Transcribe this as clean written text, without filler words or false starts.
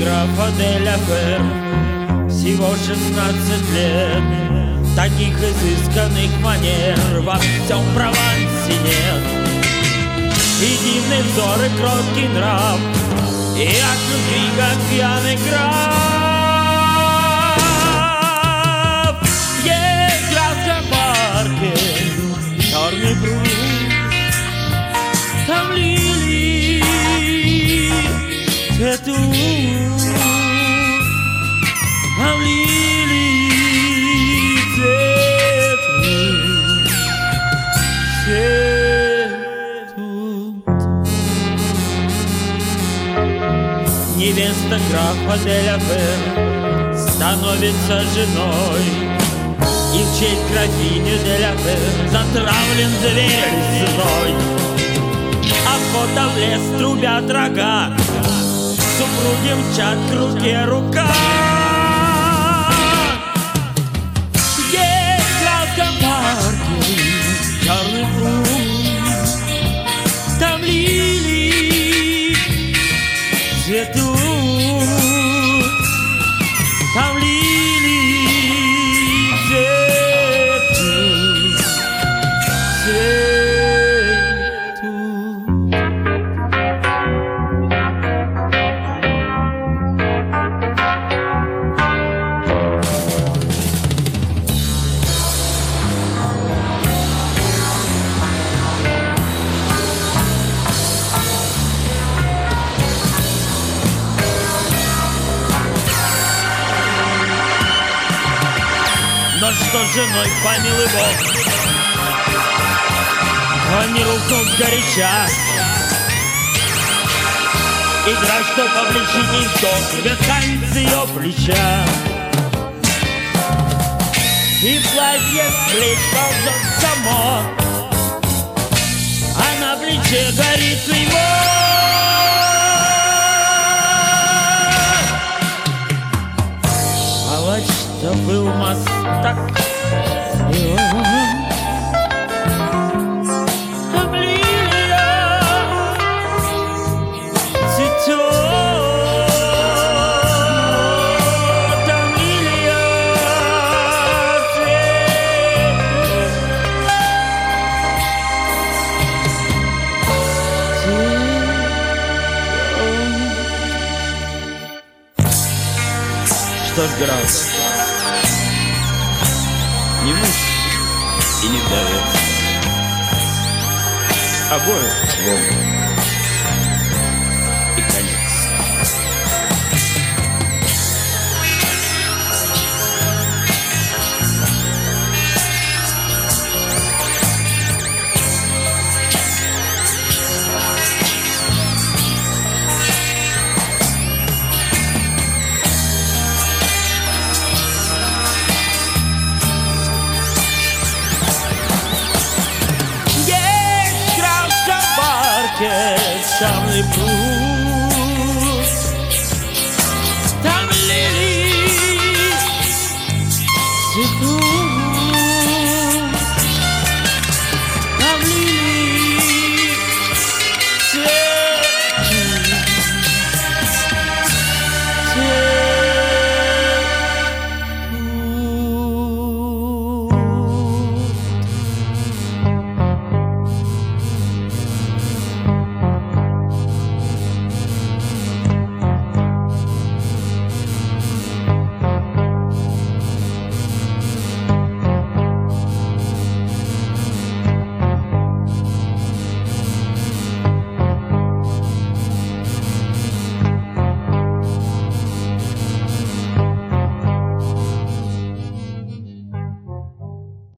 графа де ля Фер, всего 16 лет. Таких изысканных манер во всем Провансе нет. И дивный взор, и кроткий нрав, и от любви, как пьяный граф. Есть в Графском парке черный пруд, там лилии цветут, там лилии цветут, цветут. Невеста графа де ля Фер становится женой, и в честь графини де ля Фер затравлен зверь лесной. Охота в лес, трубят рога, супруги мчат к руке рука. Есть в Графском парке черный пруд, там лилии цветут, там лилии цветут, цветут. Но что с женой, помилуй Бог, они рухнут сгоряча. И граф, что повлечет никто, вверхань с ее плеча. И платье с плеч ползет само, а на плече горит клеймо. А вот что был мастак, и он, как лилия цветет, там лилия цветет. Что ж, граф, не муж и не вдовец, а город слом и конец. Черный пруд,